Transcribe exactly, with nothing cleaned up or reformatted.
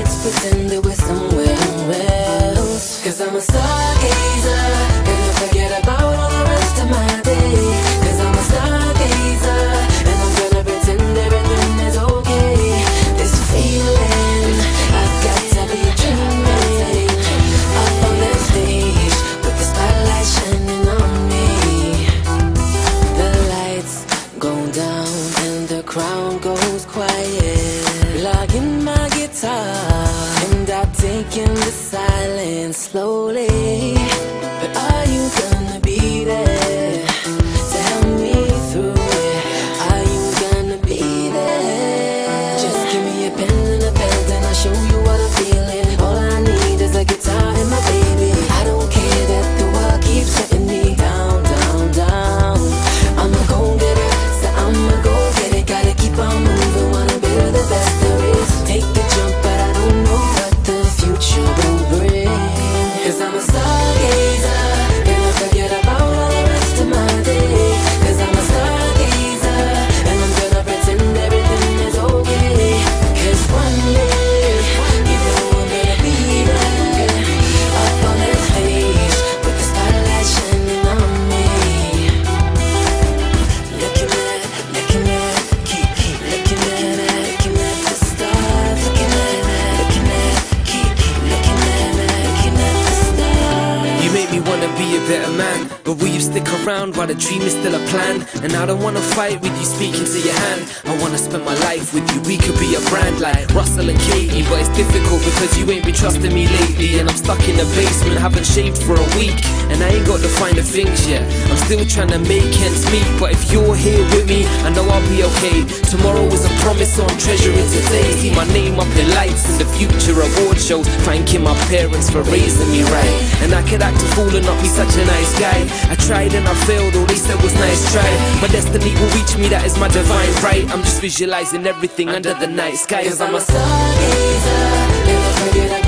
let's pretend that we're somewhere else. Cause I'm a stargazer, gonna forget about all the rest of my day. Cause I'm a stargazer, and I'm gonna pretend everything is okay. This feeling, I've got to be dreaming. Up on that stage, with the spotlight shining on me. The lights go down and the crowd goes quiet. Logging my guitar, and I've taken the silence slowly. But are you gonna be there to help me through it? Are you gonna be there? Just give me a pen and a belt and I'll show you what I'm feeling. All I need is a guitar and my baby. I don't care that the world keeps letting me down, down, down. I'ma go get it, so I'ma go get it. Gotta keep on moving, wanna build the best there is. Take the jump, but I don't know what the future will bring. Cause I'm a stargazer, gonna forget about all the rest of my day. Cause I'm a stargazer, and I'm gonna pretend everything is okay. Cause one day, you know I'm gonna be there, up on that stage, with the spotlight shining on me. Looking at, looking at, keep, keep looking at it, looking at the stars, looking at it, looking at, keep, keep looking at it, looking at the stars. You make me wanna be a better man, but will you stick around while the dream is still a plan? And I don't wanna fight with you speaking to your hand. I wanna spend my life with you, we could be a brand like Russell and Katie. But it's difficult because you ain't been trusting me lately. And I'm stuck in the basement, haven't shaved for a week, and I ain't got the finer things yet. I'm still trying to make ends meet, but if you're here with me, I know I'll be okay. Tomorrow is a promise, so I'm treasuring today. See my name up in lights in the future award shows, thanking my parents for raising me right. And I could act a fool and not be such a nice guy. I tried and I failed, all they said was nice try. My destiny will reach me, that is my divine right. I'm just visualizing everything under the night sky. Cause I'm a stargazer, never forget I